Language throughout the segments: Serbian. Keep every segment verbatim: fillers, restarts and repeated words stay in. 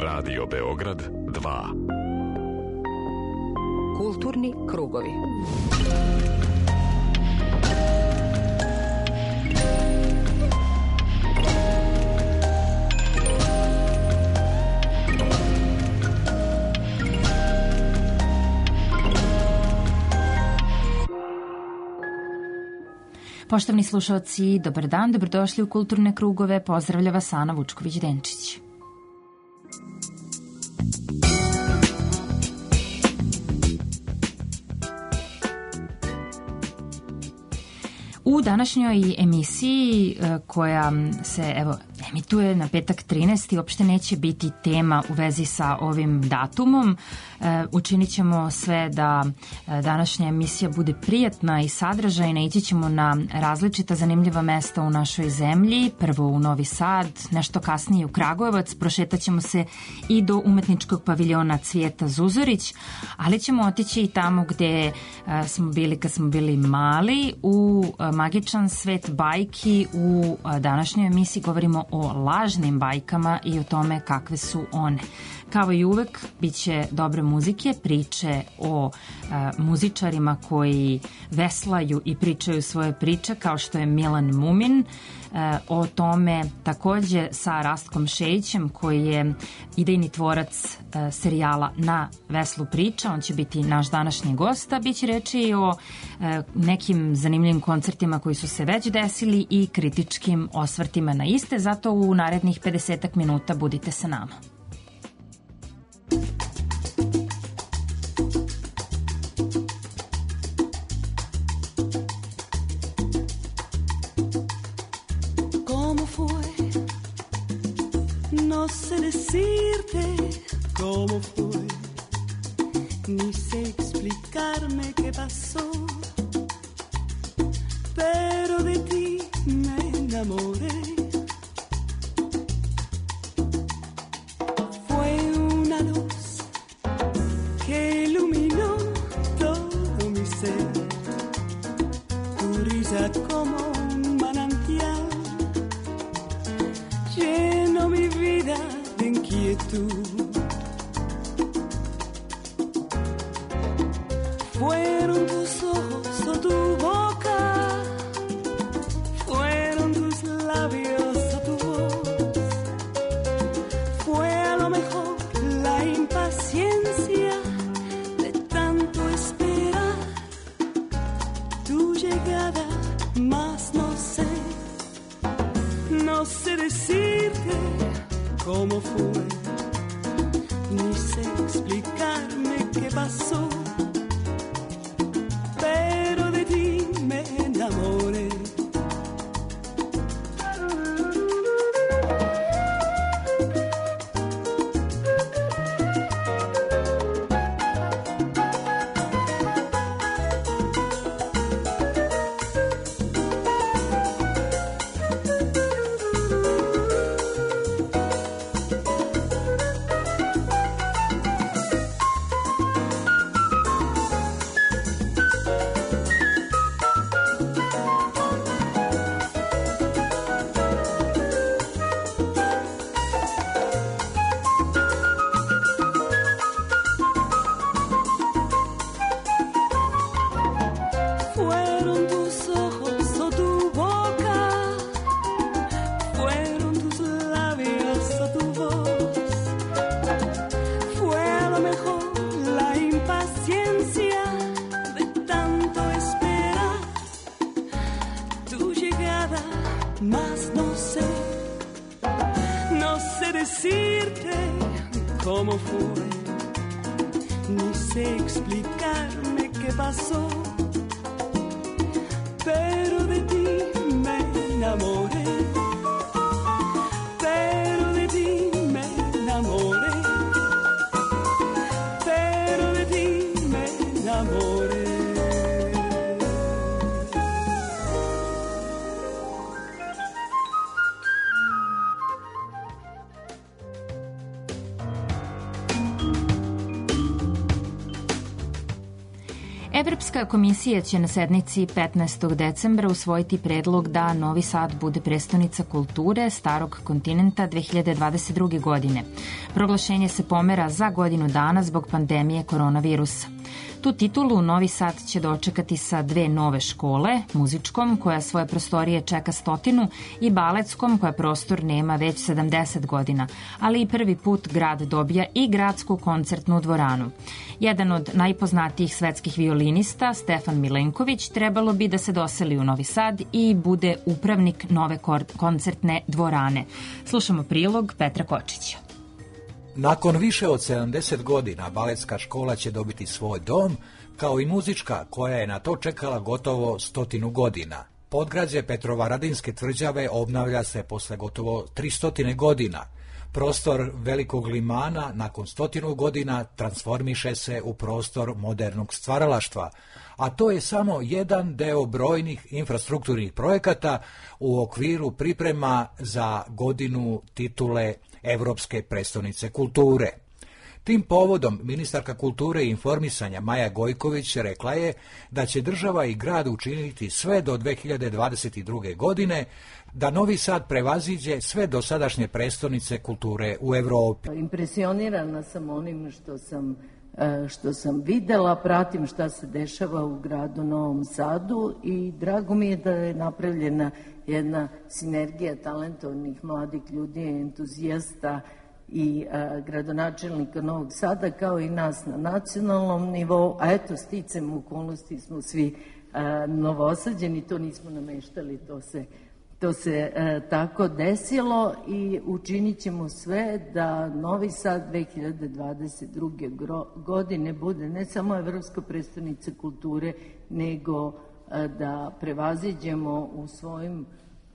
Radio Beograd dva. Kulturni krugovi. Poštovni slušalci, dobar dan, dobrodošli u Kulturne krugove, pozdravlja vas Ana Vučković-Denčić. U današnjoj emisiji koja se evo emituje na petak trinaesti uopšte neće biti tema u vezi sa ovim datumom. Učinit ćemo sve da današnja emisija bude prijatna i sadržajna. Ići ćemo na različita zanimljiva mesta u našoj zemlji. Prvo u Novi Sad, nešto kasnije u Kragujevac. Prošetaćemo se i do umetničkog paviljona Cvijeta Zuzorić, ali ćemo otići i tamo gde smo bili kad smo bili mali, u magičan svet bajki. U današnjoj emisiji govorimo o lažnim bajkama i o tome kakve su one. Kao i uvek, bit će dobre muzike, priče o a, muzičarima koji veslaju i pričaju svoje priče, kao što je Milan Mumin. A, o tome takođe sa Rastkom Šejićem, koji je idejni tvorac a, serijala Na veslu priča. On će biti naš današnji gost, a bit će reći i o a, nekim zanimljivim koncertima koji su se već desili i kritičkim osvrtima na iste. Zato u narednih pedesetak minuta budite sa nama. No sé decirte cómo fue, ni sé explicarme qué pasó, pero de ti me enamoré. Fue una luz que iluminó todo mi ser, tu risa como un manantial lleno mi vida de inquietud. Fueron tus ojos o tu boca, fueron tus labios o tu voz, fue a lo mejor la impaciencia de tanto esperar tu llegada, mas no sé, no sé decirte cómo fue, ni sé explicarme qué pasó, pero de ti me enamoré. Evropska komisija će na sednici petnaestog decembra usvojiti predlog da Novi Sad bude prestonica kulture starog kontinenta dve hiljade dvadeset druge. godine. Proglašenje se pomera za godinu dana zbog pandemije koronavirusa. Tu titulu Novi Sad će dočekati sa dve nove škole, muzičkom koja svoje prostorije čeka stotinu i baletskom koja prostor nema već sedamdeset godina, ali i prvi put grad dobija i gradsku koncertnu dvoranu. Jedan od najpoznatijih svetskih violinista, Stefan Milenković, trebalo bi da se doseli u Novi Sad i bude upravnik nove koncertne dvorane. Slušamo prilog Petra Kočića. Nakon više od sedamdeset godina baletska škola će dobiti svoj dom, kao i muzička koja je na to čekala gotovo stotinu godina. Podgrađe Petrovaradinske tvrđave obnavlja se posle gotovo tristotine godina. Prostor Velikog limana nakon stotinu godina transformiše se u prostor modernog stvaralaštva, a to je samo jedan deo brojnih infrastrukturnih projekata u okviru priprema za godinu titule Evropske prestonice kulture. Tim povodom ministarka kulture i informisanja Maja Gojković rekla je da će država i grad učiniti sve do dve hiljade dvadeset druge. godine da Novi Sad prevaziđe sve dosadašnje prestonice kulture u Evropi. Impresionirana sam onim što sam, što sam videla, pratim šta se dešava u gradu Novom Sadu i drago mi je da je napravljena jedna sinergija talentovnih mladih ljudi, entuzijasta i a, gradonačelnika Novog Sada, kao i nas na nacionalnom nivou, a eto, sticem okolnosti smo svi a, novosađeni, to nismo nameštali, to se, to se a, tako desilo i učinit ćemo sve da Novi Sad dve hiljade dvadeset druge. godine bude ne samo Evropska prestonica kulture, nego a, da prevaziđemo u svojim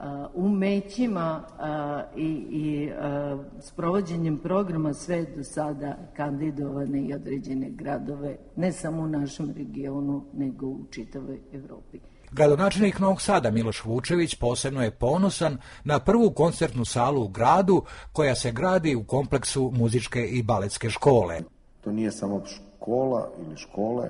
umećima i, i sprovođenjem programa sve do sada kandidovane i određene gradove, ne samo u našem regionu, nego u čitavoj Evropi. Gradonačelnik Novog Sada Miloš Vučević posebno je ponosan na prvu koncertnu salu u gradu koja se gradi u kompleksu muzičke i baletske škole. To nije samo škola ili škole,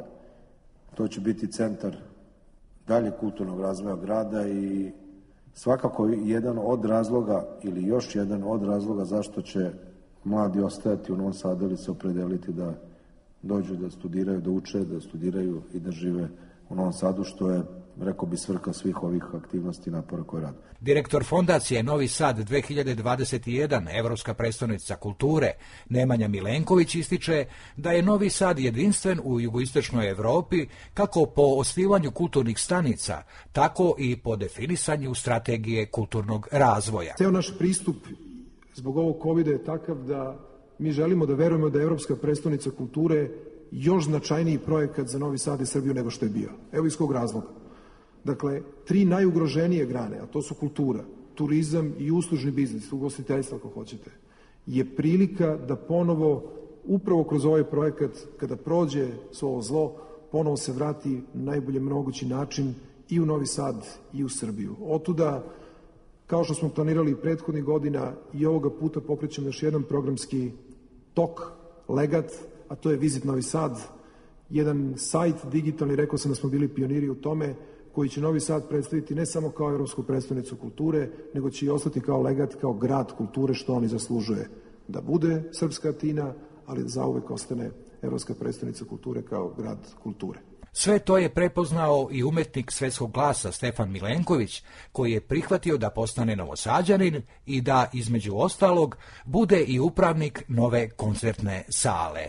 to će biti centar dalje kulturnog razvoja grada i svakako jedan od razloga ili još jedan od razloga zašto će mladi ostajati u Novom Sadu ili se opredeliti da dođu da studiraju, da uče, da studiraju i da žive u Novom Sadu, što je, rekao bi, svrha svih ovih aktivnosti i napora koje rade. Direktor fondacije Novi Sad dve hiljade dvadeset jedan, Evropska prestonica kulture, Nemanja Milenković ističe da je Novi Sad jedinstven u jugoistočnoj Evropi kako po osnivanju kulturnih stanica, tako i po definisanju strategije kulturnog razvoja. Ceo naš pristup zbog ovog kovida je takav da mi želimo da verujemo da je Evropska prestonica kulture još značajniji projekat za Novi Sad i Srbiju nego što je bio. Evo iz kog razloga. Dakle, tri najugroženije grane, a to su kultura, turizam i uslužni biznis, ugostiteljstvo ako hoćete, je prilika da ponovo, upravo kroz ovaj projekat, kada prođe svo zlo, ponovo se vrati na najbolje mogući način i u Novi Sad i u Srbiju. Otuda, kao što smo planirali prethodnih godina, i ovoga puta pokrećemo još jedan programski tok, legat, a to je Vizit Novi Sad, jedan sajt digitalni, rekao sam da smo bili pioniri u tome, koji će Novi Sad predstaviti ne samo kao Evropsku prestonicu kulture, nego će i ostati kao legat, kao grad kulture, što on i zaslužuje da bude srpska Atina, ali da zauvek ostane Evropska prestonica kulture kao grad kulture. Sve to je prepoznao i umetnik svetskog glasa Stefan Milenković, koji je prihvatio da postane Novosađanin i da, između ostalog, bude i upravnik nove koncertne sale.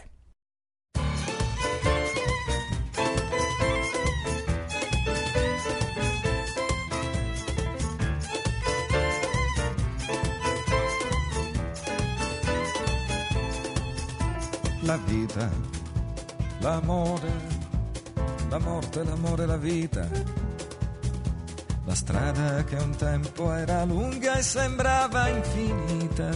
La vita, l'amore, la morte, l'amore, la vita. La strada che un tempo era lunga e sembrava infinita.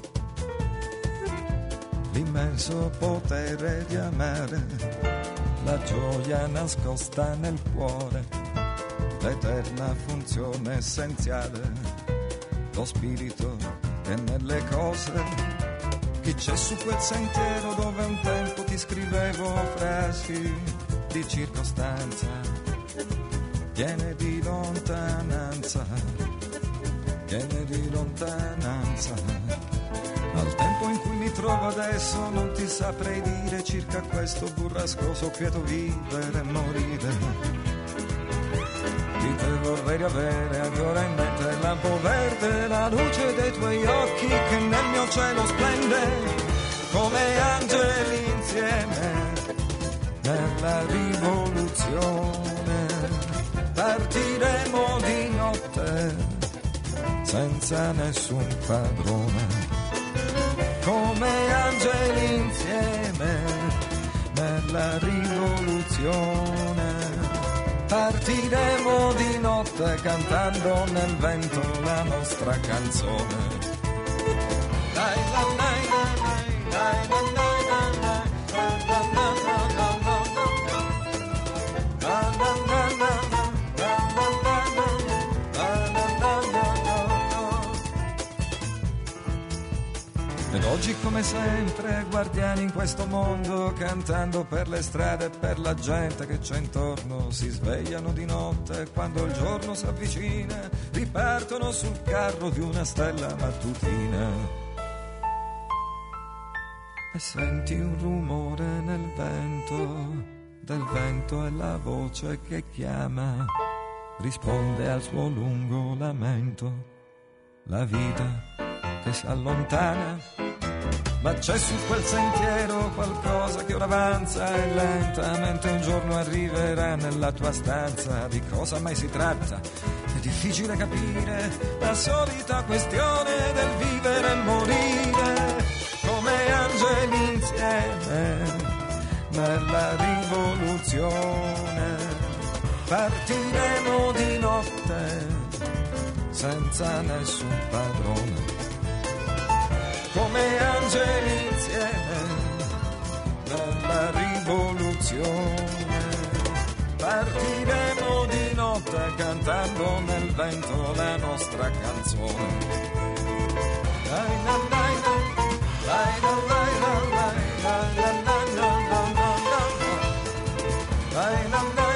L'immenso potere di amare, la gioia nascosta nel cuore, l'eterna funzione essenziale, lo spirito che nelle cose. Che c'è su quel sentiero dove un tempo ti scrivevo frasi, di circostanza, viene di lontananza, viene di lontananza. Al tempo in cui mi trovo adesso non ti saprei dire circa questo burrascoso quieto vivere e morire. Di te vorrei avere ancora in mente il lampo verde, la luce dei tuoi occhi che nel mio cielo splende come angeli insieme nella rivoluzione. Partiremo di notte senza nessun padrone, come angeli insieme nella rivoluzione. Partiremo di notte cantando nel vento la nostra canzone. Dai, dai, dai, dai, dai, dai, ed oggi come sempre guardiani in questo mondo, cantando per le strade e per la gente che c'è intorno, si svegliano di notte e quando il giorno si avvicina ripartono sul carro di una stella mattutina. E senti un rumore nel vento, del vento è la voce che chiama, risponde al suo lungo lamento, la vita che si allontana. Ma c'è su quel sentiero qualcosa che ora avanza e lentamente un giorno arriverà nella tua stanza. Di cosa mai si tratta? È difficile capire, la solita questione del vivere e morire, come angeli insieme nella rivoluzione. Partiremo di notte senza nessun padrone, come angeli insieme nella rivoluzione. Partiremo di notte cantando nel vento la nostra canzone. Dai, dai, dai, dai, dai, dai, dai, dai, dai, dai, dai, dai.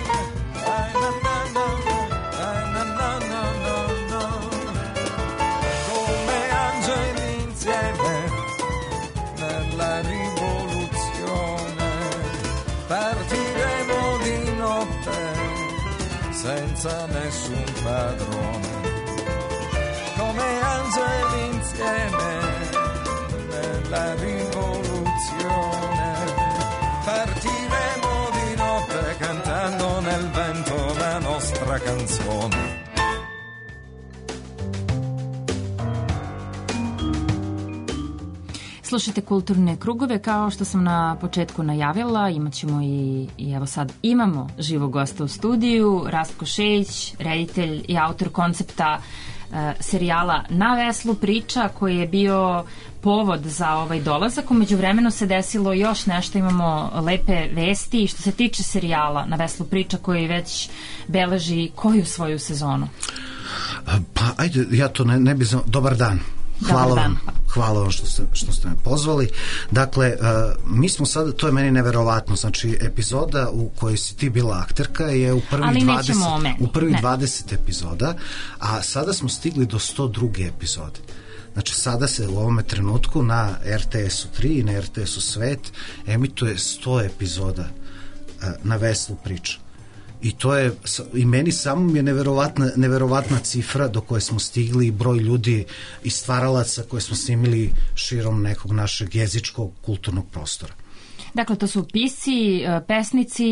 Senza nessun padrone, come angeli insieme nella rivoluzione. Partiremo di notte cantando nel vento la nostra canzone. Slušajte Kulturne krugove, kao što sam na početku najavila, imat ćemo i, i evo sad imamo živog gosta u studiju, Rastko Šejić, reditelj i autor koncepta e, serijala Na veslu priča, koji je bio povod za ovaj dolazak. U međuvremenu se desilo još nešto, imamo lepe vesti što se tiče serijala Na veslu priča, koji već beleži koju svoju sezonu? Pa ajde, ja to ne, ne bi znao. Dobar dan. Hvala vam, hvala vam što ste, što ste me pozvali. Dakle, uh, mi smo sada, to je meni neverovatno, znači epizoda u kojoj si ti bila akterka je u prvih dvadeset, u prvih dvadeset epizoda, a sada smo stigli do sto druge epizode. Znači sada se u ovome trenutku na er te esu tri i na er te esu Svet emituje sto epizoda uh, Na veslu priča. I to je, i meni samom je neverovatna, neverovatna cifra do koje smo stigli, broj ljudi i stvaralaca koje smo snimili širom nekog našeg jezičkog kulturnog prostora. Dakle, to su pisci, pesnici,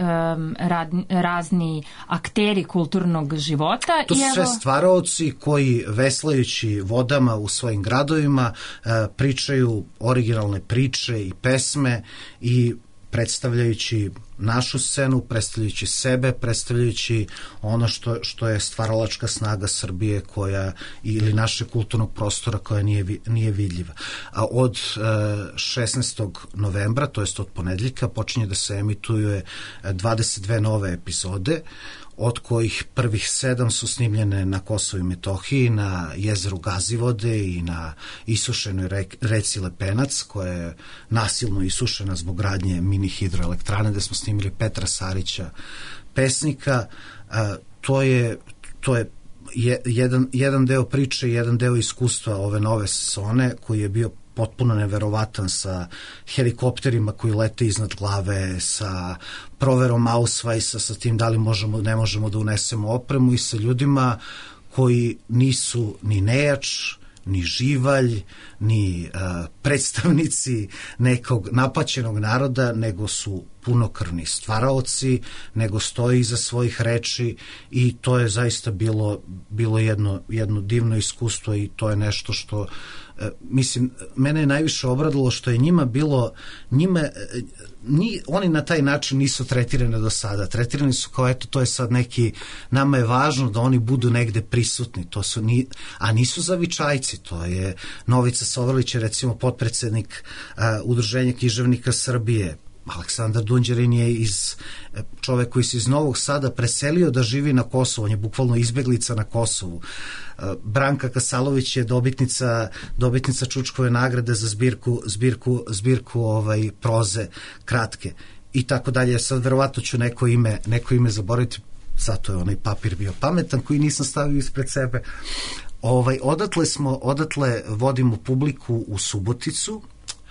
razni akteri kulturnog života. To su I evo... sve stvaraoci koji veslajući vodama u svojim gradovima pričaju originalne priče i pesme i predstavljajući našu scenu, predstavljajući sebe, predstavljajući ono što, što je stvaralačka snaga Srbije koja, ili našeg kulturnog prostora koja nije, nije vidljiva. A od šesnaestog novembra, to jest od ponedeljka, počinje da se emituju dvadeset dve nove epizode od kojih prvih sedam su snimljene na Kosovu i Metohiji, na jezeru Gazivode i na isušenoj reci Lepenac, koja je nasilno isušena zbog gradnje mini hidroelektrane, gde smo snimili Petra Sarića, pesnika. To je, to je jedan, jedan deo priče, jedan deo iskustva ove nove sezone, koji je bio potpuno neverovatan, sa helikopterima koji lete iznad glave, sa proverom Ausweisa, sa tim da li možemo, ne možemo da unesemo opremu, i sa ljudima koji nisu ni nejač, ni živalj, ni uh, predstavnici nekog napaćenog naroda, nego su punokrvni stvaraoci, nego stoji iza svojih reči, i to je zaista bilo, bilo jedno, jedno divno iskustvo, i to je nešto što, uh, mislim, mene je najviše obradilo što je njima bilo, njima, ni, oni na taj način nisu tretirani do sada. Tretirani su kao, eto, to je sad neki, nama je važno da oni budu negde prisutni, to su, ni, a nisu zavičajci. To je Novica Sovrlić, recimo potpredsednik uh, Udruženja književnika Srbije. Aleksandar Dunđerin je iz, čovek koji se iz Novog Sada preselio da živi na Kosovu, on je bukvalno izbeglica na Kosovu. Branka Kasalović je dobitnica, dobitnica Čučkove nagrade za zbirku, zbirku, zbirku ovaj, proze kratke, i tako dalje. Sad verovatno ću neko ime, neko ime zaboraviti, zato je onaj papir bio pametan koji nisam stavio ispred sebe. Ovaj, odatle smo, odatle vodimo publiku u Suboticu,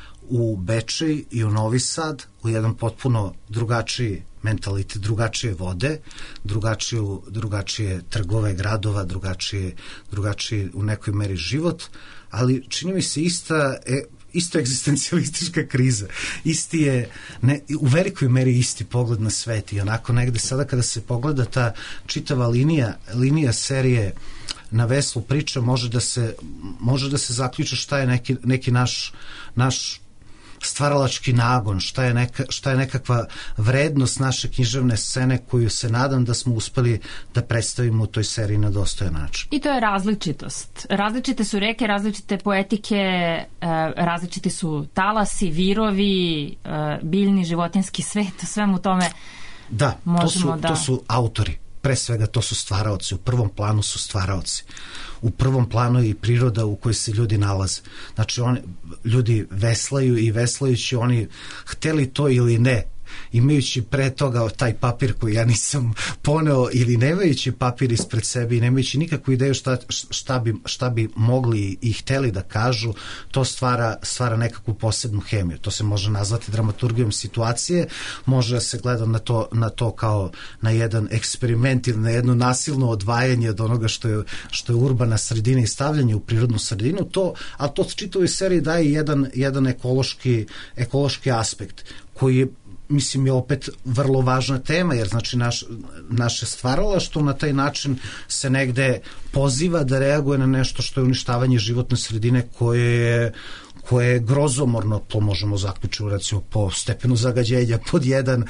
u Bečej i u Novi Sad, u jedan potpuno drugačiji mentalitet, drugačije vode, drugačiju, drugačije trgove gradova, drugačije, drugačije u nekoj meri život, ali čini mi se ista, e, isto egzistencijalistička kriza. Isti je, ne, u velikoj meri isti pogled na svet, i onako negde sada kada se pogleda ta čitava linija, linija serije Na veslu priča, može da se, može da se zaključa šta je neki, neki naš, naš stvaralački nagon, šta je, neka, šta je nekakva vrednost naše književne scene, koju se nadam da smo uspeli da predstavimo u toj seriji na dostojan način. I to je različitost. Različite su reke, različite poetike, različiti su talasi, virovi, biljni, životinski svet, svemu tome. Da, to su, da... to su autori. Pre svega to su stvaraoci, u prvom planu su stvaraoci. U prvom planu je i priroda u kojoj se ljudi nalaze. Znači, oni, ljudi veslaju, i veslajući oni, hteli to ili ne, imajući pre toga taj papir koji ja nisam poneo, ili nemajući papir ispred sebe i nemajući nikakvu ideju šta, šta, bi, šta bi mogli i hteli da kažu, to stvara, stvara nekakvu posebnu hemiju. To se može nazvati dramaturgijom situacije, može da se gleda na to, na to kao na jedan eksperiment ili na jedno nasilno odvajanje od onoga što je, što je urbana sredina i stavljanje u prirodnu sredinu, to, a to čitavoj seriji daje jedan, jedan ekološki, ekološki aspekt koji je, mislim, je opet vrlo važna tema, jer znači naš, naše stvaralaštvo na taj način se negde poziva da reaguje na nešto što je uništavanje životne sredine, koje je, koje je grozomorno, to možemo zaključiti recimo po stepenu zagađenja pod jedan,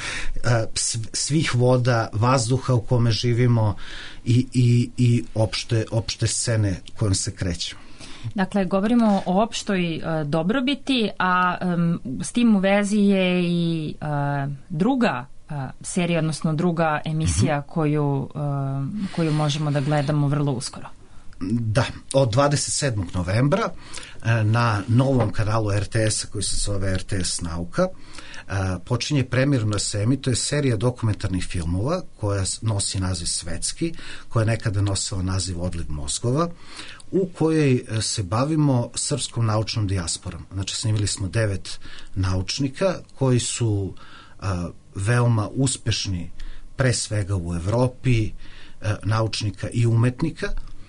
svih voda, vazduha u kome živimo, i, i, i opšte, opšte scene kojom se krećemo. Dakle, govorimo o opštoj uh, dobrobiti, a um, s tim u vezi je i uh, druga uh, serija, odnosno druga emisija mm-hmm. koju, uh, koju možemo da gledamo vrlo uskoro. Da, od dvadeset sedmog novembra uh, na novom kanalu er te es-a koji se zove er te es Nauka uh, počinje premijerno se emituje serija dokumentarnih filmova koja nosi naziv Svetski, koja je nekada nosila naziv Odliv mozgova, u kojoj se bavimo srpskom naučnom dijasporom. Znači, snimili smo devet naučnika koji su a, veoma uspešni, pre svega u Evropi, a, naučnika i umetnika,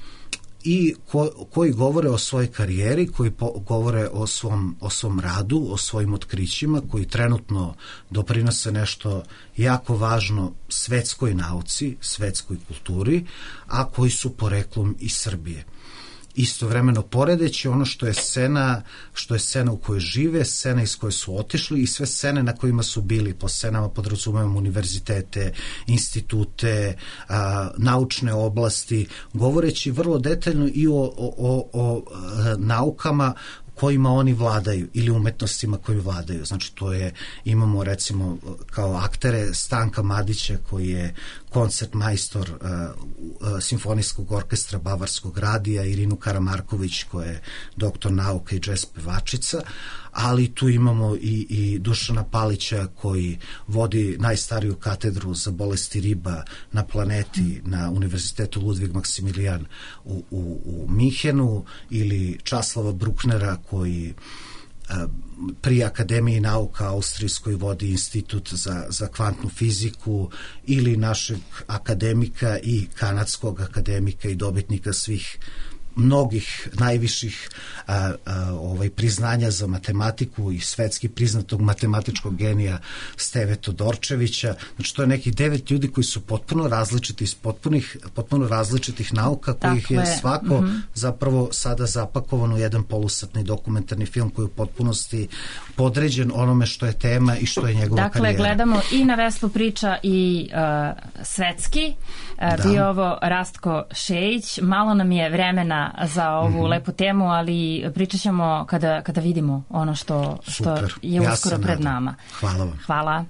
i ko, koji govore o svojoj karijeri, koji po, govore o svom, o svom radu, o svojim otkrićima, koji trenutno doprinose nešto jako važno svetskoj nauci, svetskoj kulturi, a koji su poreklom iz Srbije. Istovremeno poredeći ono što je scena, što je scena u kojoj žive, scena iz koje su otišli i sve scene na kojima su bili. Po scenama podrazumevam univerzitete, institute, a, naučne oblasti, govoreći vrlo detaljno i o, o, o, o naukama kojima oni vladaju ili umetnostima koji vladaju. Znači to je, imamo recimo kao aktere Stanka Madića koji je koncertmajstor uh, uh, Simfonijskog orkestra Bavarskog radija, Irinu Karamarković koja je doktor nauka i džez pevačica, ali tu imamo i, i Dušana Palića koji vodi najstariju katedru za bolesti riba na planeti na Univerzitetu Ludvig Maksimilijan u, u, u Minhenu, ili Časlava Brucknera koji pri Akademiji nauka austrijskoj vodi institut za, za kvantnu fiziku, ili našeg akademika i kanadskog akademika i dobitnika svih mnogih najviših a, a, ovaj, priznanja za matematiku i svetski priznatog matematičkog genija Steve Todorčevića. Znači to je nekih devet ljudi koji su potpuno različiti iz potpunih, potpuno različitih nauka, kojih je svako mm-hmm. zapravo sada zapakovan u jedan polusatni dokumentarni film koji je u potpunosti podređen onome što je tema i što je njegova dakle, karijera. Dakle, gledamo i Na veslu priča i uh, svetski. Uh, bio ovo Rastko Šejić. Malo nam je vremena za ovu mm-hmm. lepu temu, ali pričat ćemo kada, kada vidimo ono što, što je ja uskoro pred nama. Hvala vam. Hvala.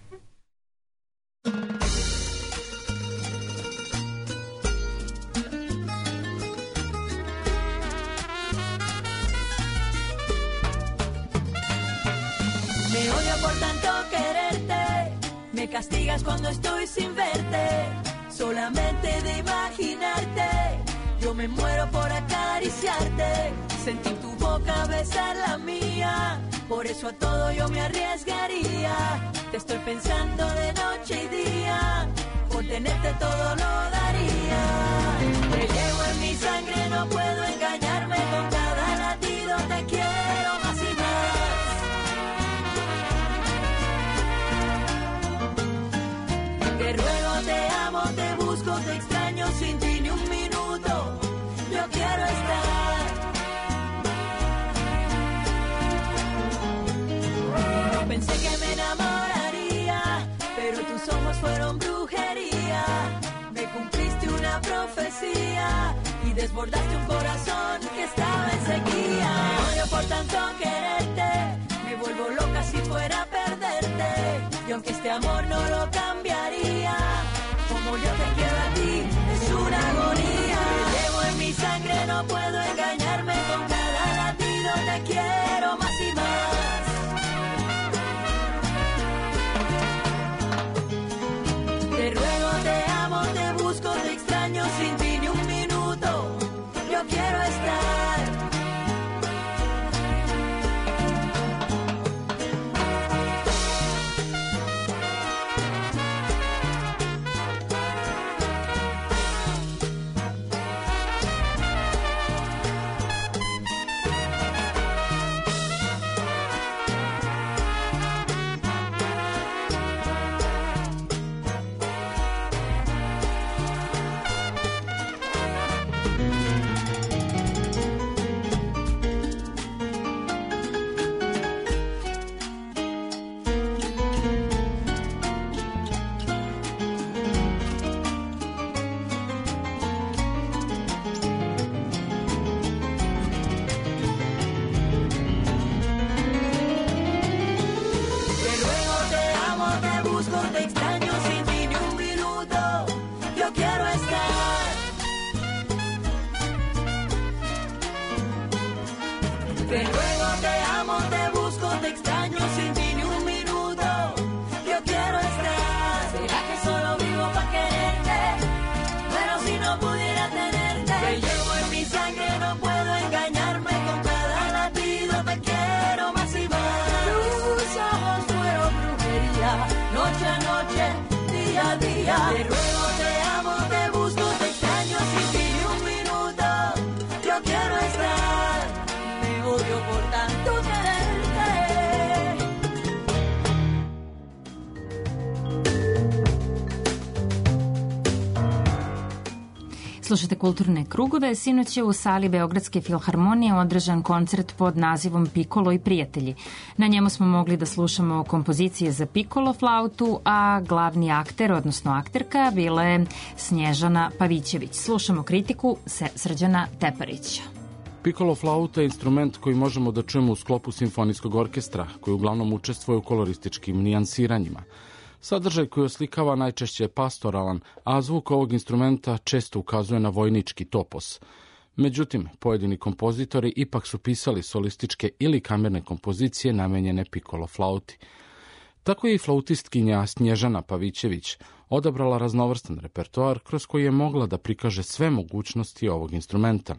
Me odio por tanto quererte, me castigas cuando estoy sin verte, solamente de imaginarte. Yo me muero por acariciarte, sentir tu boca besar la mía, por eso a todo yo me arriesgaría. Te estoy pensando de noche y día, por tenerte todo lo daría. Te llevo en mi sangre, no puedo engañarme, con cada latido te quiero más y más. Te ruego, te amo, te busco, te extraño, sin ti ni un minuto yo quiero estar. No pensé que me enamoraría, pero tus ojos fueron brujería. Me cumpliste una profecía y desbordaste un corazón que estaba en sequía. Me odio por tanto quererte, me vuelvo loca si fuera a perderte, y aunque este amor no lo cambiaría, como yo te quiero a ti es una agonía. Te llevo en mi sangre, no puedo engañarme, con cada latido te quiero más y más. Te ruego, te amo, te busco, te extraño, sin ti ni un minuto yo quiero estar. Te ruego, te amo, te busco, te extraño, sin ti ni un minuto yo quiero estar. Me odio por tanto quererte. Slušajte Kulturne krugove. Sinoć je u sali Beogradske filharmonije održan koncert pod nazivom Pikolo i prijatelji. Na njemu smo mogli da slušamo kompozicije za pikolo flautu, a glavni akter, odnosno akterka, bila je Snježana Pavićević. Slušamo kritiku Srđana Teparića. Piccolo flauta je instrument koji možemo da čujemo u sklopu simfonijskog orkestra, koji uglavnom učestvuje u kolorističkim nijansiranjima. Sadržaj koji oslikava najčešće je pastoralan, a zvuk ovog instrumenta često ukazuje na vojnički topos. Međutim, pojedini kompozitori ipak su pisali solističke ili kamerne kompozicije namenjene piccolo flauti. Tako je i flautistkinja Snježana Pavićević odabrala raznovrstan repertoar kroz koji je mogla da prikaže sve mogućnosti ovog instrumenta,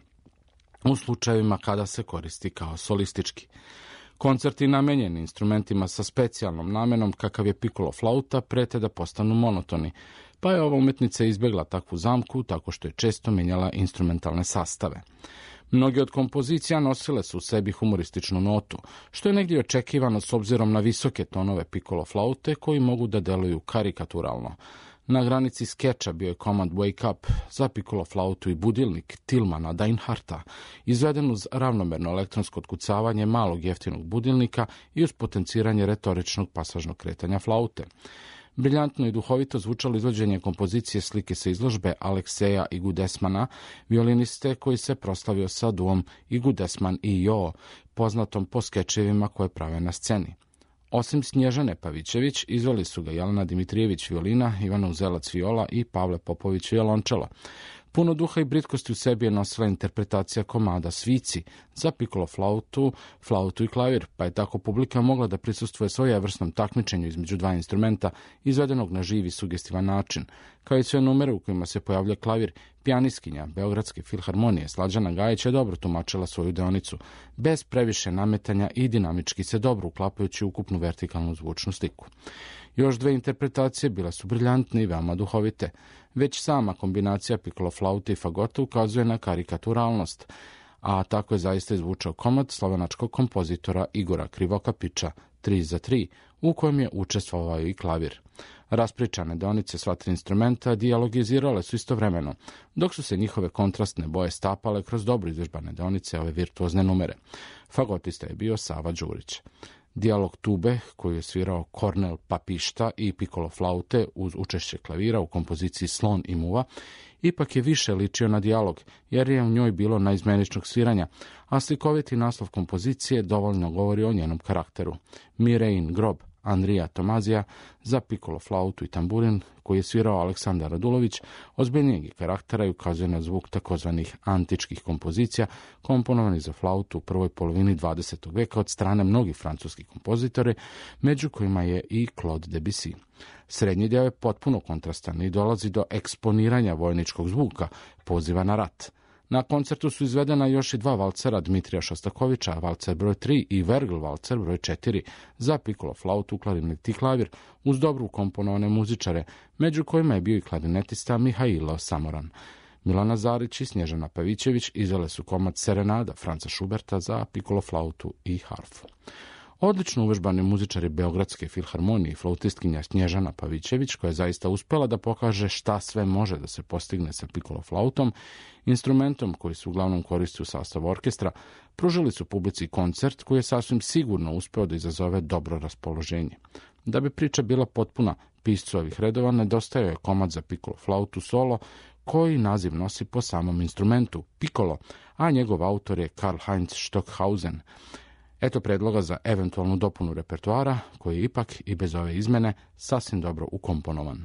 u slučajevima kada se koristi kao solistički. Koncerti namenjeni instrumentima sa specijalnom namenom kakav je piccolo flauta prete da postanu monotoni, pa je ova umetnica izbjegla takvu zamku tako što je često menjala instrumentalne sastave. Mnoge od kompozicija nosile su u sebi humorističnu notu, što je negdje očekivano s obzirom na visoke tonove piccolo flaute koji mogu da deluju karikaturalno. Na granici skeča bio je komad Wake Up za piccolo flautu i budilnik Tilmana Deinharta, izveden uz ravnomerno elektronsko otkucavanje malog jeftinog budilnika i uz potenciranje retoričnog pasažnog kretanja flaute. Briljantno i duhovito zvučalo izvođenje kompozicije slike sa izložbe Alekseja Igudesmana, violiniste koji se proslavio sa duom Igudesman i Jo, poznatom po skečevima koje prave na sceni. Osim Snježane Pavićević, izveli su ga Jelena Dimitrijević violina, Ivana Uzelac viola i Pavle Popović violončelo. Puno duha i britkosti u sebi je nosila interpretacija komada Svici za piccolo flautu, flautu i klavir, pa je tako publika mogla da prisustvuje svojevrsnom takmičenju između dva instrumenta, izvedenog na živi sugestivan način. Kao i sve numere u kojima se pojavlja klavir, pijanistkinja Beogradske filharmonije Slađana Gajić je dobro tumačila svoju deonicu, bez previše nametanja i dinamički se dobro uklapajući ukupnu vertikalnu zvučnu sliku. Još dve interpretacije bile su briljantne i veoma duhovite. Već sama kombinacija piccolo flaute i fagota ukazuje na karikaturalnost, a tako je zaista izvučao komad slovenačkog kompozitora Igora Krivokapića tri za tri, u kojem je učestvovao i klavir. Raspričane deonice sva tri instrumenta dijalogizirale su istovremeno, dok su se njihove kontrastne boje stapale kroz dobro izvežbane deonice ove virtuozne numere. Fagotista je bio Sava Đurić. Dijalog tube, koju je svirao Kornel Papišta i piccolo flaute uz učešće klavira u kompoziciji Slon i muva, ipak je više ličio na dijalog, jer je u njoj bilo naizmeničnog sviranja, a slikoviti naslov kompozicije dovoljno govori o njenom karakteru. Mirein grob Andrija Tomazija za piccolo flautu i tamburin, koji je svirao Aleksandar Radulović, ozbiljnijeg je karaktera i ukazuje na zvuk takozvanih antičkih kompozicija, komponovanih za flautu u prvoj polovini dvadesetog veka od strane mnogih francuskih kompozitora, među kojima je i Claude Debussy. Srednji deo je potpuno kontrastan i dolazi do eksponiranja vojničkog zvuka, poziva na rat. Na koncertu su izvedena još i dva valcera Dmitrija Šostakovića, valcer broj tri i Vergl valcer broj četiri za piccolo flautu, klarinet i klavir, uz dobro ukomponovane muzičare, među kojima je bio i klarinetista Mihailo Samoran. Milana Zarić i Snježana Pavićević izvele su komad Serenada Franca Šuberta za piccolo flautu i harfu. Odlično uvežbani muzičari Beogradske filharmonije i flautistkinja Snježana Pavićević, koja je zaista uspela da pokaže šta sve može da se postigne sa piccolo flautom, instrumentom koji se uglavnom koristi u sastavu orkestra, pružili su publici koncert koji je sasvim sigurno uspeo da izazove dobro raspoloženje. Da bi priča bila potpuna, piscu ovih redova nedostajao je komad za piccolo flautu solo, koji naziv nosi po samom instrumentu, piccolo, a njegov autor je Karl Heinz Stockhausen. Eto predloga za eventualnu dopunu repertoara, koji je ipak i bez ove izmene sasvim dobro ukomponovan.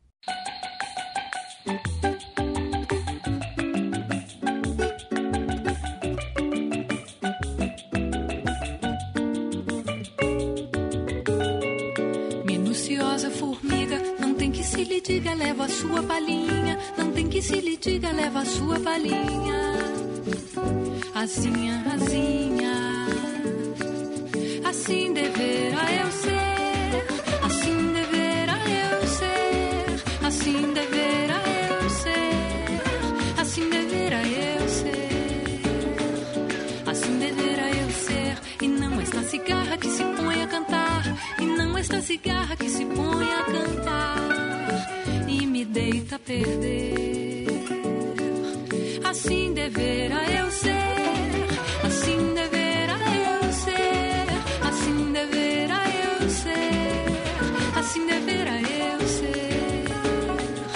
Minuciosa formiga, não tem que se lhe diga, leva a sua palhinha, não tem que se lhe diga, leva a sua palhinha. Asinha, asinha, assim deverá eu ser, assim deverá eu ser, assim deverá eu ser, assim deverá eu ser, assim deverá eu ser. E não esta cigarra que se põe a cantar, e não esta cigarra que se põe a cantar e me deita a perder. Assim deverá eu ser, assim deverá eu ser, assim deverá eu ser, assim deverá eu ser,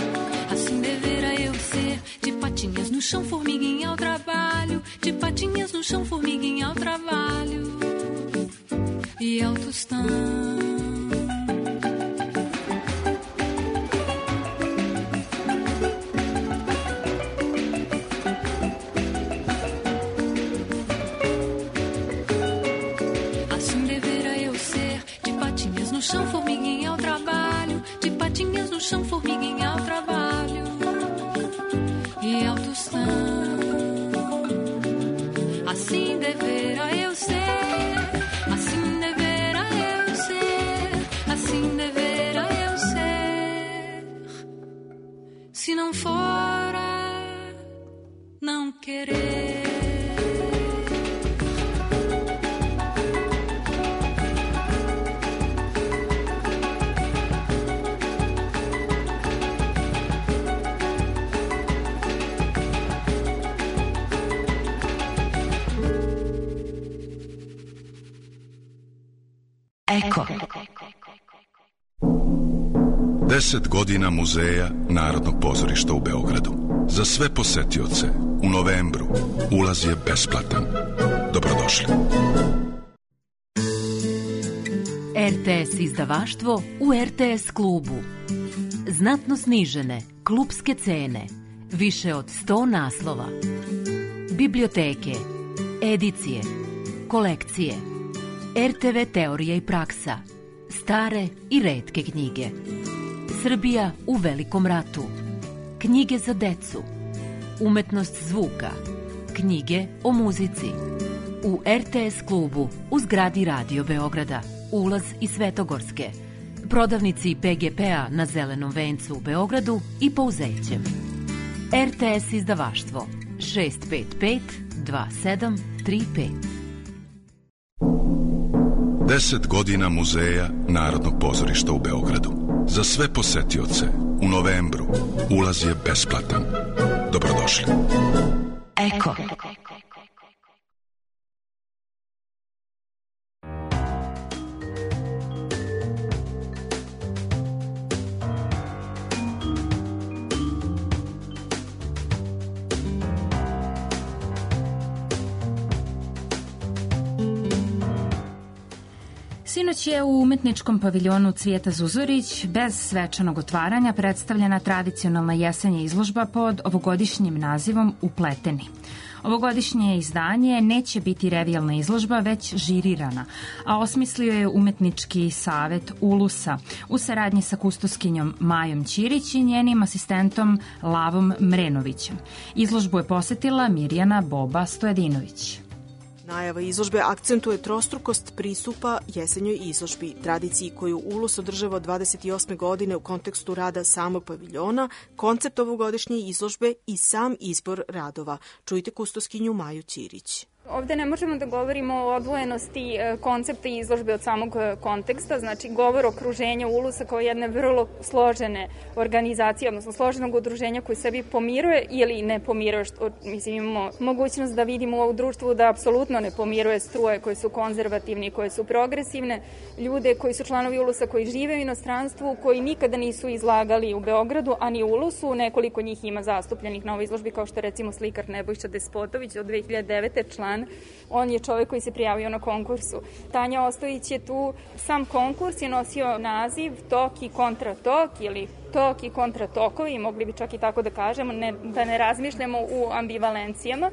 assim deverá eu ser. De patinhas no chão, formiguinha ao trabalho, de patinhas no querer. Eko. Deset godina muzeja Narodnog pozorišta u Beogradu. Za sve posetioce u novembru ulaz je besplatan. Dobrodošli. R T S izdavaštvo u R T S klubu. Znatno snižene klubske cene. Više od sto naslova. Biblioteke, edicije, kolekcije, R T V teorija i praksa, stare i retke knjige. Srbija u velikom ratu. Knjige za decu. Umetnost zvuka. Knjige o muzici. U R T S klubu u zgradi Radio Beograda. Ulaz iz Svetogorske. Prodavnici P G P-a na Zelenom vencu u Beogradu i Pouzećem. R T S izdavaštvo šest pet pet dva sedam tri pet. Deset godina muzeja Narodnog pozorišta u Beogradu. Za sve posetioce u novembru ulaz je besplatan. Dobrodošli. Eko. Sinoć je u umetničkom paviljonu Cvijeta Zuzorić bez svečanog otvaranja predstavljena tradicionalna jesenja izložba pod ovogodišnjim nazivom Upleteni. Ovogodišnje izdanje neće biti revijalna izložba, već žirirana, a osmislio je Umetnički savet Ulusa u saradnji sa kustoskinjom Majom Ćirić i njenim asistentom Lavom Mrenovićem. Izložbu je posetila Mirjana Boba Stojadinović. Najava izložbe akcentuje trostrukost pristupa jesenjoj izložbi, tradiciji koju Ulus održava od dvadeset osme godine u kontekstu rada samog paviljona, koncept ovogodišnje izložbe i sam izbor radova. Čujte kustoskinju Maju Ćirić. Ovde ne možemo da govorimo o odvojenosti koncepta i izložbe od samog konteksta, znači govor okruženja Ulusa kao jedne vrlo složene organizacije, odnosno složenog udruženja koje sebi pomiruje ili ne pomiruje, što, mislim, imamo mogućnost da vidimo u društvu da apsolutno ne pomiruje struje koje su konzervativne, koje su progresivne, ljude koji su članovi Ulusa koji žive u inostranstvu, koji nikada nisu izlagali u Beogradu, a ni u Ulusu, nekoliko njih ima zastupljenih na ovoj izložbi, kao što recimo slikar Nebojša Despotović od dve hiljade devete član. On je čovek koji se prijavio na konkursu. Tanja Ostojić je tu. Sam konkurs je nosio naziv Tok i kontratok ili Tok i kontratokovi, mogli bi čak i tako da kažemo, ne, da ne razmišljamo u ambivalencijama.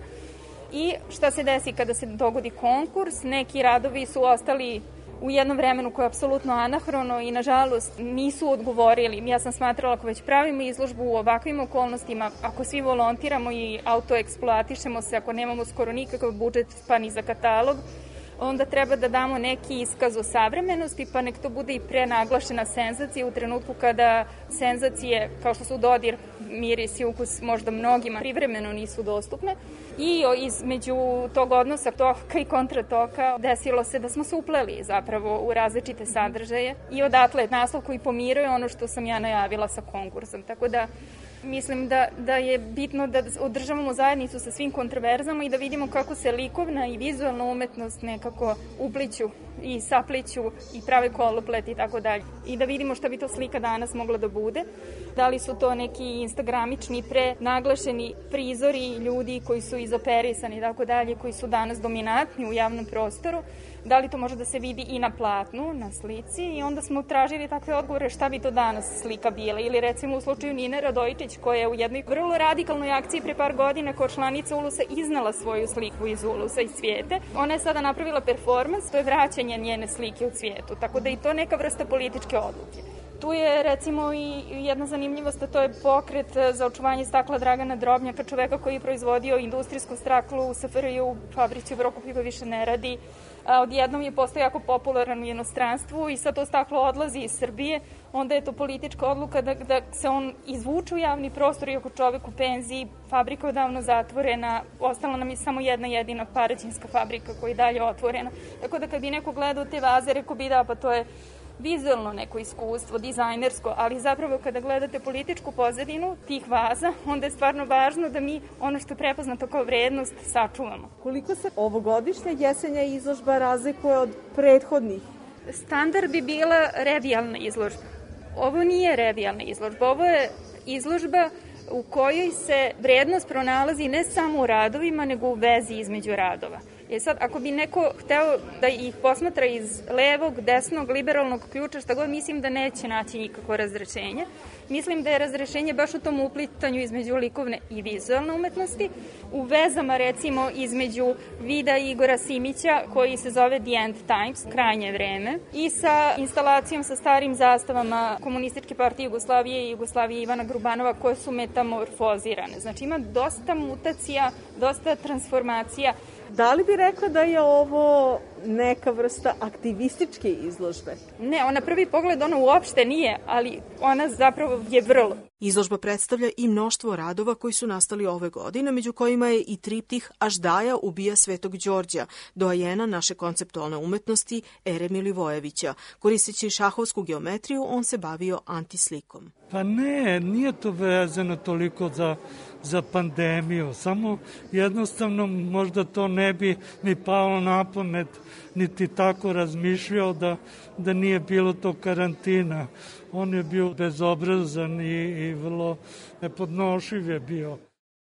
I šta se desi kada se dogodi konkurs? Neki radovi su ostali u jednom vremenu koje je apsolutno anahrono i nažalost nisu odgovorili. Ja sam smatrala ako već pravimo izložbu u ovakvim okolnostima, ako svi volontiramo i autoeksploatišemo se, ako nemamo skoro nikakav budžet pa ni za katalog, onda treba da damo neki iskaz o savremenosti, pa nek to bude i prenaglašena senzacija u trenutku kada senzacije, kao što su dodir, miris i ukus, možda mnogima privremeno nisu dostupne. I između tog odnosa toka i kontratoka desilo se da smo se upleli zapravo u različite sadržaje i odatle naslov koji pomiruje ono što sam ja najavila sa konkursom. Tako da mislim da, da je bitno da održavamo zajednicu sa svim kontroverzama i da vidimo kako se likovna i vizualna umetnost nekako upliću i sapliću i prave koloplet i tako dalje. I da vidimo šta bi to slika danas mogla da bude. Da li su to neki instagramični prenaglašeni prizori ljudi koji su izoperisani i tako dalje, koji su danas dominantni u javnom prostoru. Da li to može da se vidi i na platnu, na slici, i onda smo tražili takve odgovore šta bi to danas slika bila. Ili recimo u slučaju Nine Radojičić koja je u jednoj vrlo radikalnoj akciji pre par godina kao članica Ulusa iznala svoju sliku iz Ulusa, iz Cvijete. Ona je sada napravila performans, to je vraćanje njene slike u Cvijetu, tako da i to neka vrsta političke odluke. Tu je recimo i jedna zanimljivost, a to je pokret za očuvanje stakla Dragana Drobnjaka, čoveka koji je proizvodio industrijsku staklu u S F R J, u fabrici u Prokuplju više ne radi. A odjednom je postao jako popularan u inostranstvu i sad to staklo odlazi iz Srbije, onda je to politička odluka da, da se on izvuče u javni prostor, iako čovek u penziji, fabrika je odavno zatvorena, ostala nam je samo jedna jedina paraćinska fabrika koja je dalje otvorena. Tako da kad bi neko gledao te vaze, rekao bi da, pa to je vizualno neko iskustvo, dizajnersko, ali zapravo kada gledate političku pozadinu tih vaza, onda je stvarno važno da mi ono što je prepoznato kao vrednost sačuvamo. Koliko se ovogodišnja jesenja izložba razlikuje od prethodnih? Standard bi bila revijalna izložba. Ovo nije revijalna izložba, ovo je izložba u kojoj se vrednost pronalazi ne samo u radovima, nego u vezi između radova. E sad, ako bi neko hteo da ih posmatra iz levog, desnog, liberalnog ključa, šta god, mislim da neće naći nikako razrešenje. Mislim da je razrešenje baš u tom uplitanju između likovne i vizualne umetnosti, u vezama recimo između vida Igora Simića koji se zove The End Times, krajnje vreme, i sa instalacijom sa starim zastavama Komunističke partije Jugoslavije i Jugoslavije Ivana Grubanova koje su metamorfozirane. Znači ima dosta mutacija, dosta transformacija. Da li bi rekla da je ovo neka vrsta aktivističke izložbe? Ne, ona prvi pogled ona uopšte nije, ali ona zapravo je vrlo. Izložba predstavlja i mnoštvo radova koji su nastali ove godine, među kojima je i triptih Aždaja ubija Svetog Đorđa, doajena naše konceptualne umetnosti Ere Milivojevića. Koristeći šahovsku geometriju, on se bavio antislikom. Pa ne, nije to vezano toliko za, za pandemiju, samo jednostavno možda to ne bi mi palo na pamet, niti tako razmišljao da, da nije bilo to karantina. On je bio bezobrazan i, i vrlo nepodnošljiv je bio.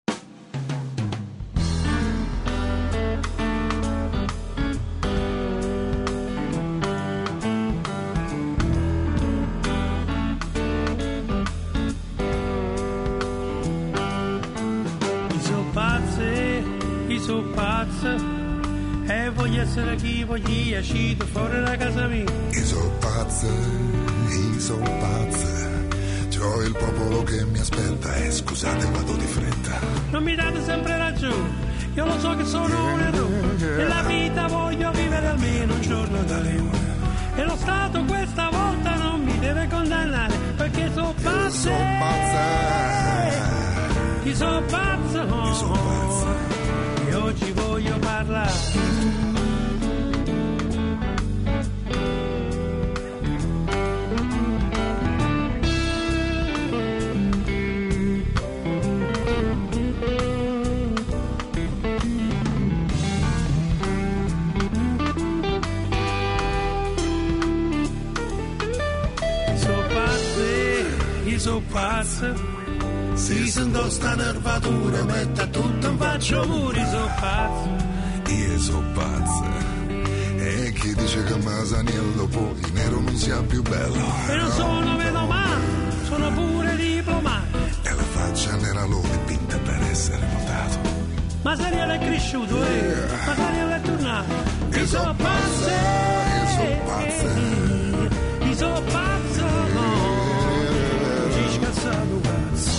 Sono pazza e voglio essere chi voglio uscire fuori da casa mia. Io sono pazza, io sono pazza, c'ho il popolo che mi aspetta e scusate vado di fretta. Non mi date sempre ragione, io lo so che sono un errore, nella vita voglio vivere almeno un giorno da leone. E lo Stato questa volta non mi deve condannare perché sono pazza. Io sono pazza, io sono pazza, io sono pazza. E oggi voglio parlare. So pazze, io so pazza. Si sento sta nervatura, metta tutto in faccia muri, so pazzo. Io so pazzo. E chi dice che Masaniello poi nero non sia più bello? E non sono menomano, sono pure diplomato. E la faccia nera l'ho dipinta per essere notato. Masaniello è cresciuto, eh? Masaniello è tornato. Io so pazzo, io so pazzo. Io so pazzo, no. Ci scazzato pazzo.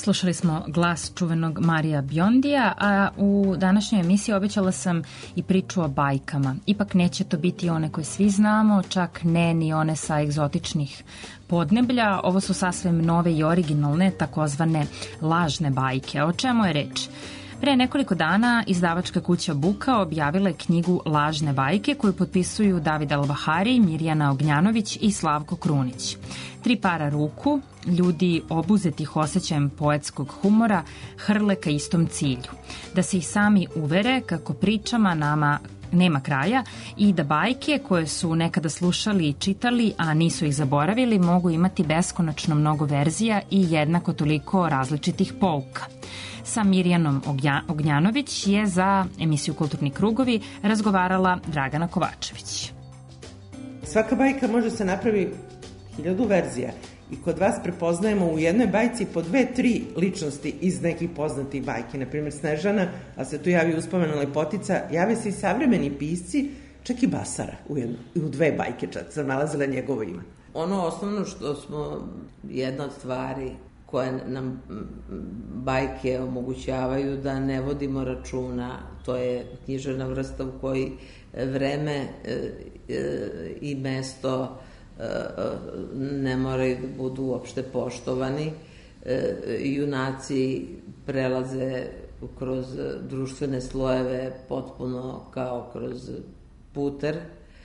Slušali smo glas čuvenog Marija Biondija, a u današnjoj emisiji obećala sam i priču o bajkama. Ipak neće to biti one koje svi znamo, čak ne ni one sa egzotičnih podneblja. Ovo su sasvim nove i originalne, takozvane lažne bajke. O čemu je reč? Pre nekoliko dana izdavačka kuća Buka objavila je knjigu Lažne bajke koju potpisuju David Albahari, Mirjana Ognjanović i Slavko Krunić. Tri para ruku, ljudi obuzetih osjećajem poetskog humora, hrle ka istom cilju. Da se ih sami uvere kako pričama nama nema kraja i da bajke koje su nekada slušali i čitali, a nisu ih zaboravili, mogu imati beskonačno mnogo verzija i jednako toliko različitih pouka. Sa Mirjanom Ognjanović je za emisiju Kulturni krugovi razgovarala Dragana Kovačević. Svaka bajka može se napravi hiljadu verzija i kod vas prepoznajemo u jednoj bajci po dve, tri ličnosti iz nekih poznatih bajki. Naprimjer Snežana, a se tu javi uspomena Lepotica, jave se i savremeni pisci, čak i Basara u, jedno, u dve bajke čak sam nalazila njegovo ime. Ono osnovno što smo, jedna od stvari koje nam bajke omogućavaju da ne vodimo računa, to je književna vrsta u kojoj vreme i mesto ne moraju da budu uopšte poštovani. Junaci prelaze kroz društvene slojeve potpuno kao kroz puter,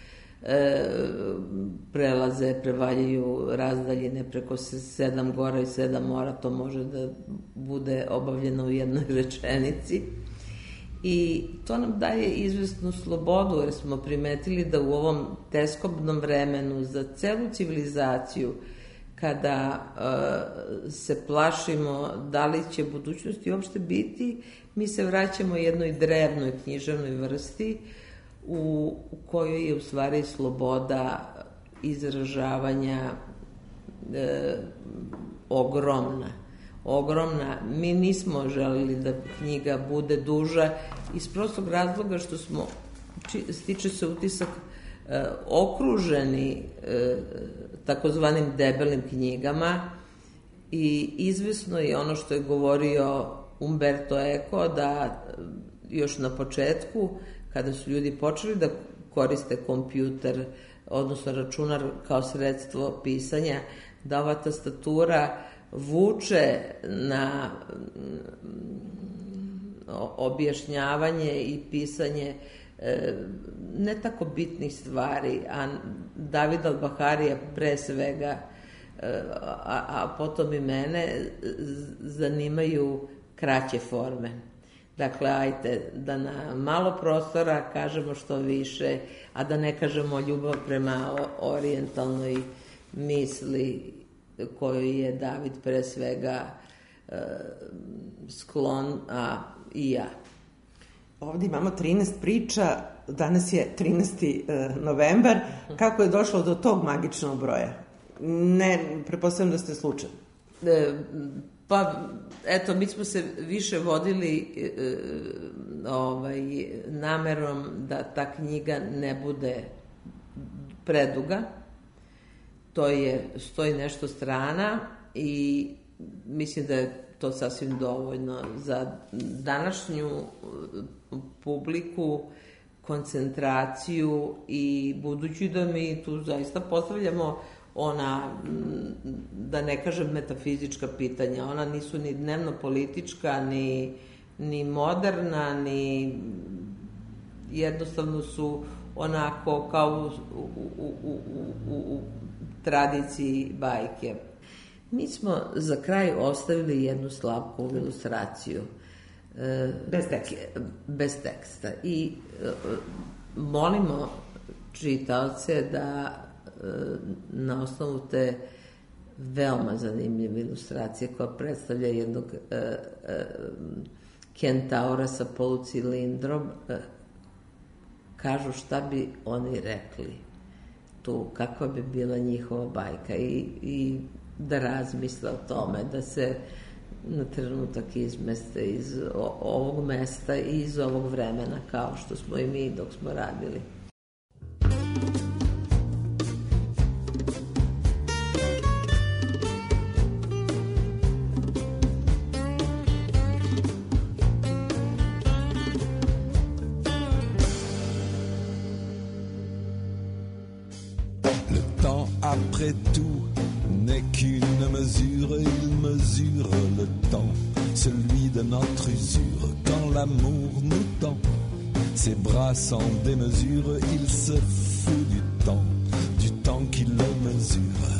prelaze, prevaljaju razdaljine preko sedam gora i sedam mora, to može da bude obavljeno u jednoj rečenici. I to nam daje izvesnu slobodu, jer smo primetili da u ovom teskobnom vremenu za celu civilizaciju, kada uh, se plašimo da li će budućnosti uopšte biti, mi se vraćamo jednoj drevnoj književnoj vrsti u, u kojoj je u stvari sloboda izražavanja e, ogromna. ogromna. Mi nismo želili da knjiga bude duža iz prostog razloga što smo, stiče se utisak, e, okruženi e, takozvanim debelim knjigama i izvesno je ono što je govorio Umberto Eco, da još na početku, kada su ljudi počeli da koriste kompjuter, odnosno računar kao sredstvo pisanja, da ova tastatura vuče na objašnjavanje i pisanje ne tako bitnih stvari, a David Albahari je pre svega, a, a potom i mene, zanimaju kraće forme. Dakle, ajte da na malo prostora kažemo što više, a da ne kažemo ljubav prema orijentalnoj misli koju je David pre svega e, sklon, a i ja. Ovdje imamo trinaest priča, danas je trinaesti novembar. Kako je došlo do tog magičnog broja? Ne, pretpostavljam da ste slučajni. E, pa, eto, mi smo se više vodili e, ovaj, namerom da ta knjiga ne bude preduga. To je sto i nešto strana i mislim da je to sasvim dovoljno za današnju publiku, koncentraciju i budući da mi tu zaista postavljamo ona, da ne kažem metafizička pitanja, ona nisu ni dnevno politička, ni, ni moderna, ni jednostavno su onako kao u, u, u, u, u tradiciji bajke. Mi smo za kraj ostavili jednu Slavkovu ilustraciju. Bez teksta. Bez teksta. I molimo čitaoce da na osnovu te veoma zanimljive ilustracije koja predstavlja jednog kentaura sa polucilindrom, kažu šta bi oni rekli tu, kakva bi bila njihova bajka i, i da razmisle o tome, da se na trenutak izmeste iz ovog mesta i iz ovog vremena, kao što smo i mi dok smo radili. après tout n'est qu'une mesure, il mesure le temps, celui de notre usure, quand l'amour nous tend ses bras sans démesure, il se fout du temps, du temps qui le mesure.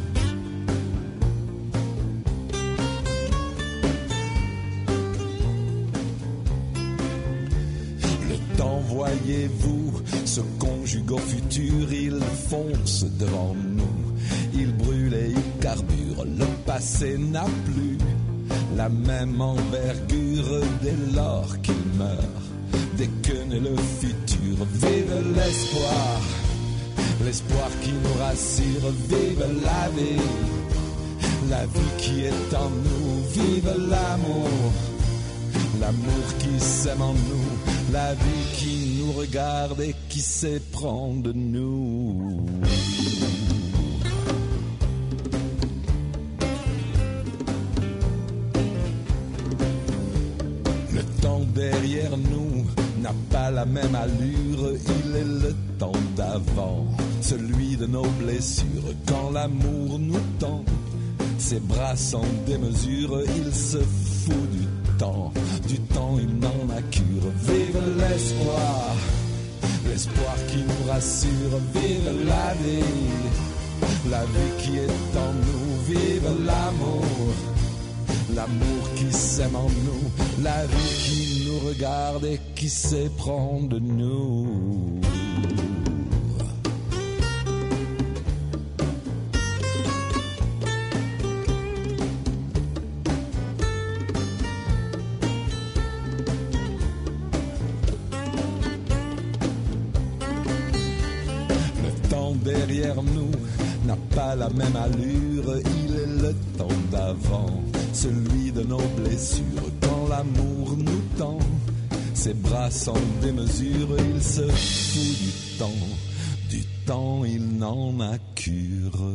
Le temps, voyez-vous, se conjugue au futur, il fonce devant nous, il brûle et il carbure, le passé n'a plus la même envergure dès lors qu'il meurt, dès que naît le futur. Vive l'espoir, l'espoir qui nous rassure, vive la vie, la vie qui est en nous, vive l'amour, l'amour qui s'aime en nous, la vie qui nous regarde et qui s'éprend de nous. Le temps derrière nous n'a pas la même allure, il est le temps d'avant, celui de nos blessures, quand l'amour nous tend ses bras sans démesure, il se fout du temps, du temps il n'en a cure. Vive l'espoir, l'espoir qui nous rassure, vive la vie, la vie qui est en nous, vive l'amour, l'amour qui s'aime en nous, la vie qui nous regarde et qui s'éprend de nous. Le temps derrière nous n'a pas la même allure, il est le temps d'avant, celui de nos blessures, quand l'amour nous tend ses bras sans démesure, il se fout du temps, du temps il n'en a cure.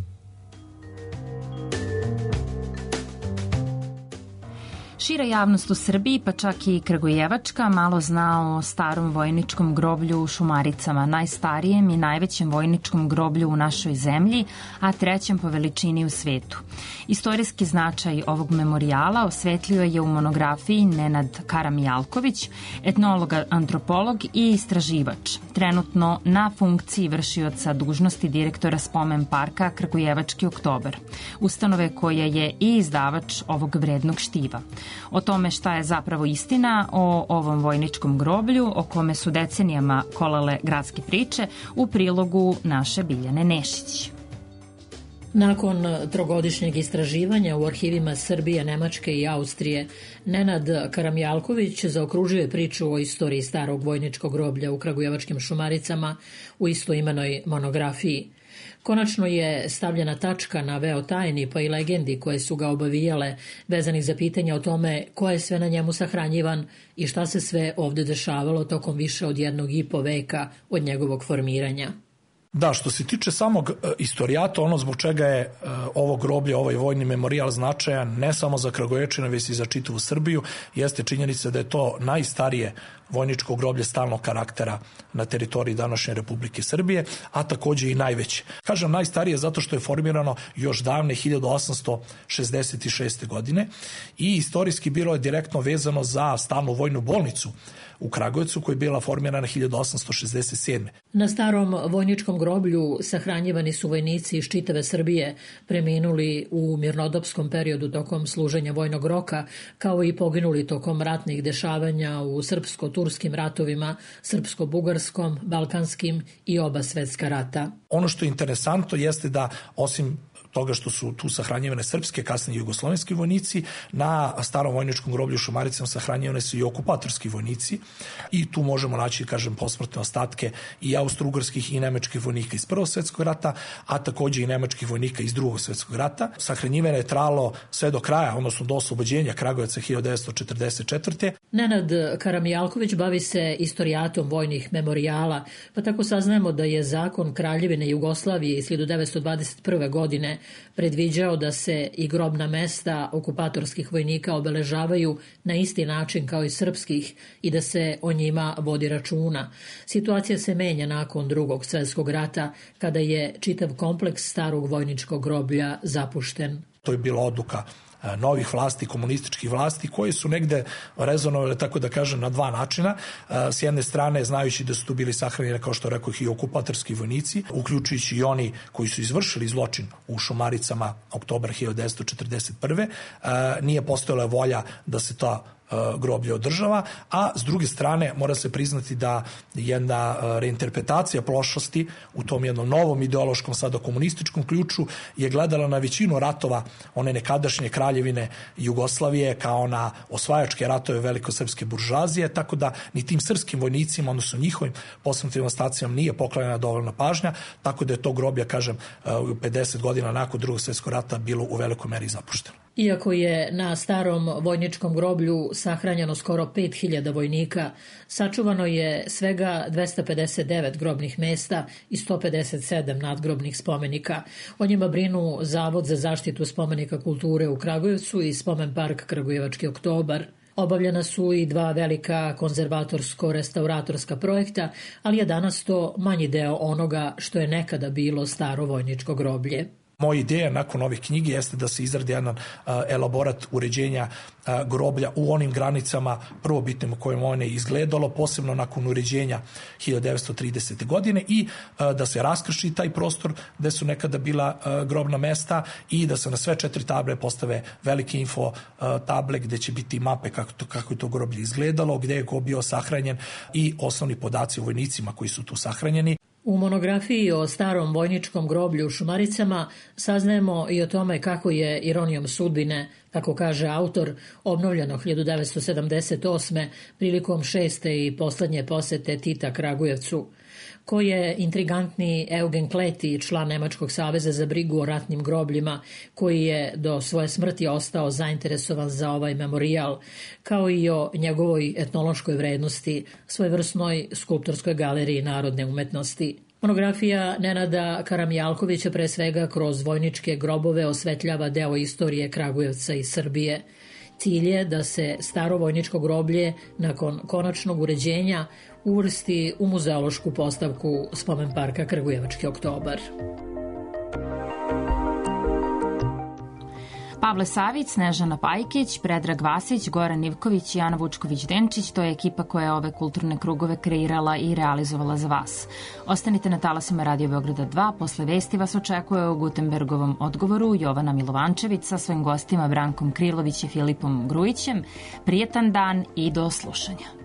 Šira javnost u Srbiji, pa čak i kragujevačka, malo zna o starom vojničkom groblju u Šumaricama, najstarijem i najvećem vojničkom groblju u našoj zemlji, a trećem po veličini u svetu. Istorijski značaj ovog memorijala osvetlio je u monografiji Nenad Karamijalković, etnolog, antropolog i istraživač, trenutno na funkciji vršioca dužnosti direktora Spomen parka Kragujevački oktobar, ustanove koja je i izdavač ovog vrednog štiva. O tome šta je zapravo istina o ovom vojničkom groblju, o kome su decenijama kolale gradske priče, u prilogu naše Biljane Nešić. Nakon trogodišnjeg istraživanja u arhivima Srbije, Nemačke i Austrije, Nenad Karamijalković zaokružio je priču o istoriji starog vojničkog groblja u Kragujevačkim Šumaricama u istoimenoj monografiji. Konačno je stavljena tačka na veo tajni pa i legendi koje su ga obavijale, vezanih za pitanja o tome ko je sve na njemu sahranjivan i šta se sve ovde dešavalo tokom više od jednog i po veka od njegovog formiranja. Da, što se tiče samog istorijata, ono zbog čega je ovo groblje, ovaj vojni memorijal značajan ne samo za Kragujevčane, već i za čitavu Srbiju, jeste činjenica da je to najstarije vojničko groblje stalnog karaktera na teritoriji današnje Republike Srbije, a takođe i najveće. Kažem najstarije zato što je formirano još davne hiljadu osamsto šezdeset šeste. godine i istorijski bilo je direktno vezano za stalnu vojnu bolnicu u Kragujevcu koja je bila formirana hiljadu osamsto šezdeset sedme. Na starom vojničkom groblju sahranjivani su vojnici iz čitave Srbije preminuli u mirnodopskom periodu tokom služenja vojnog roka, kao i poginuli tokom ratnih dešavanja u srpsko-turskim ratovima, srpsko-bugarskom, balkanskim i oba svetska rata. Ono što je interesantno jeste da osim toga što su tu sahranjivane srpske, kasnije jugoslovenski vojnici, na starom vojničkom groblju u Šumaricama sahranjivane su i okupatorski vojnici i tu možemo naći, kažem, posmrtne ostatke i austrougarskih i nemačkih vojnika iz Prvog svetskog rata, a takođe i nemačkih vojnika iz Drugog svetskog rata. Sahranjivanje je trajalo sve do kraja, odnosno do oslobođenja Kragujevca hiljadu devetsto četrdeset četvrte. Nenad Karamijalković bavi se istorijatom vojnih memorijala, pa tako saznajemo da je zakon Kraljevine Jugoslavije iz hiljadu devetsto dvadeset prve. godine godine predviđao da se i grobna mesta okupatorskih vojnika obeležavaju na isti način kao i srpskih i da se o njima vodi računa. Situacija se menja nakon Drugog svjetskog rata, kada je čitav kompleks starog vojničkog groblja zapušten. To je bila odluka novih vlasti, komunističkih vlasti, koje su negde rezonovale, tako da kažem, na dva načina. S jedne strane, znajući da su tu bili sahranjeni, kao što rekao, i okupatorski vojnici, uključujući i oni koji su izvršili zločin u Šumaricama oktobar hiljadu devetsto četrdeset prve. Nije postojala volja da se ta groblje održava, a s druge strane mora se priznati da jedna reinterpretacija prošlosti u tom jednom novom ideološkom, sada komunističkom ključu je gledala na većinu ratova one nekadašnje kraljevine Jugoslavije kao na osvajačke ratove velikosrpske buržoazije, tako da ni tim srpskim vojnicima, odnosno njihovim posmrtnim ostacijama nije poklonjena dovoljna pažnja, tako da je to groblje, kažem, u pedeset godina nakon Drugog svjetskog rata bilo u velikoj meri zapušteno. Iako je na starom vojničkom groblju sahranjeno skoro pet hiljada vojnika, sačuvano je svega dvesta pedeset devet grobnih mesta i sto pedeset sedam nadgrobnih spomenika. O njima brinu Zavod za zaštitu spomenika kulture u Kragujevcu i Spomen park Kragujevački oktobar. Obavljena su i dva velika konzervatorsko-restauratorska projekta, ali je danas to manji deo onoga što je nekada bilo staro vojničko groblje. Moja ideja nakon ove knjige jeste da se izradi jedan uh, elaborat uređenja uh, groblja u onim granicama prvobitnim u kojim ono je izgledalo, posebno nakon uređenja hiljadu devetsto tridesete. godine i uh, da se raskrši taj prostor gde su nekada bila uh, grobna mesta i da se na sve četiri table postave velike info uh, table gde će biti mape kako, to, kako je to groblje izgledalo, gde je ko bio sahranjen i osnovni podaci o vojnicima koji su tu sahranjeni. U monografiji o starom vojničkom groblju u Šumaricama saznajemo i o tome kako je ironijom sudbine, kako kaže autor, obnovljeno hiljadu devetsto sedamdeset osme prilikom šeste i poslednje posete Tita Kragujevcu. Ko je intrigantni Eugen Kleti, član Nemačkog saveza za brigu o ratnim grobljima, koji je do svoje smrti ostao zainteresovan za ovaj memorijal, kao i o njegovoj etnološkoj vrednosti, svojevrsnoj skulptorskoj galeriji narodne umetnosti. Monografija Nenada Karamjalkovića pre svega kroz vojničke grobove osvetljava deo istorije Kragujevca i Srbije. Cilj je da se staro vojničko groblje nakon konačnog uređenja uvrsti u muzeološku postavku Spomen parka Kragujevački oktobar. Pavle Savić, Snežana Pajkić, Predrag Vasić, Goran Ivković i Ana Vučković-Denčić, to je ekipa koja je ove kulturne krugove kreirala i realizovala za vas. Ostanite na talasima Radio Beograda dva, posle vesti vas očekuje u Gutenbergovom odgovoru Jovana Milovančević sa svojim gostima Brankom Krilović i Filipom Grujićem. Prijetan dan i do slušanja.